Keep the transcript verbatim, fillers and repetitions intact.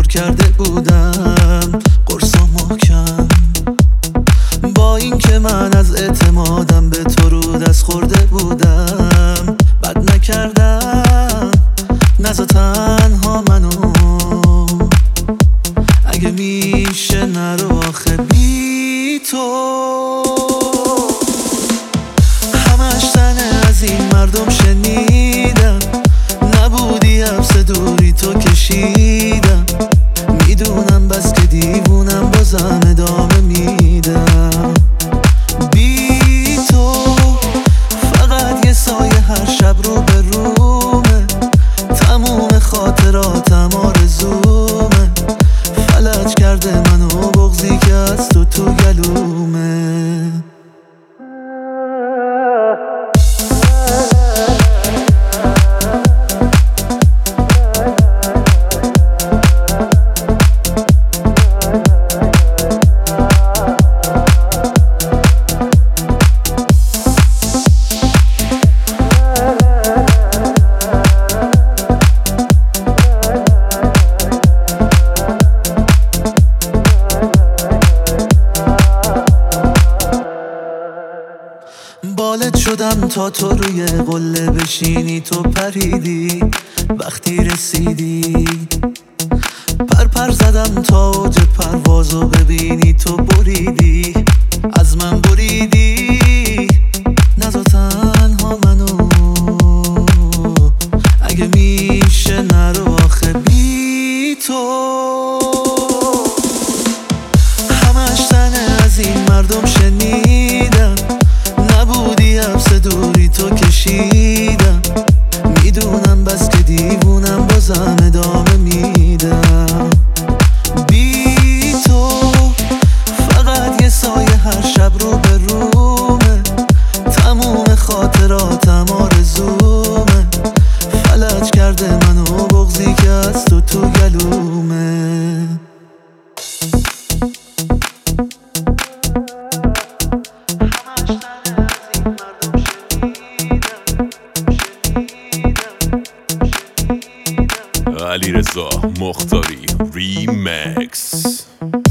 کرده بودم قرصا محکم، با این که من از اعتمادم به تو رو دست خورده بودم. بد نکردم نزا تنها منو، اگه میشه نرو آخه بی تو. همش تنه از این مردم شنیدم، نبودی حبس دوری تو کشیدم. میدونم بس که دیوونم بازم ادامه میدم. بی تو فقط یه سایه هر شب رو به رومه، تموم خاطراتم آرزومه. فلج کرده منو بغضی که از تو تو گلومه. بالت شدم تا تو روی قله بشینی، تو پریدی وقتی رسیدی. پر پر زدم تا اوج پروازو ببینی، تو بریدی از من بریدی. نزا تنها منو، اگه میشه نرو آخه بی تو. همش تنه از این مردم شنیدم، نبودی حبس دوری تو کشیدم. میدونم بس که دیوونم بازم ادامه میدم. بی تو فقط یه سایه هر شب رو به رومه، تموم خاطراتم آرزومه. فلج کرده منو بغضی که از تو تو گلومه. علیرضا مختاری ریمکس.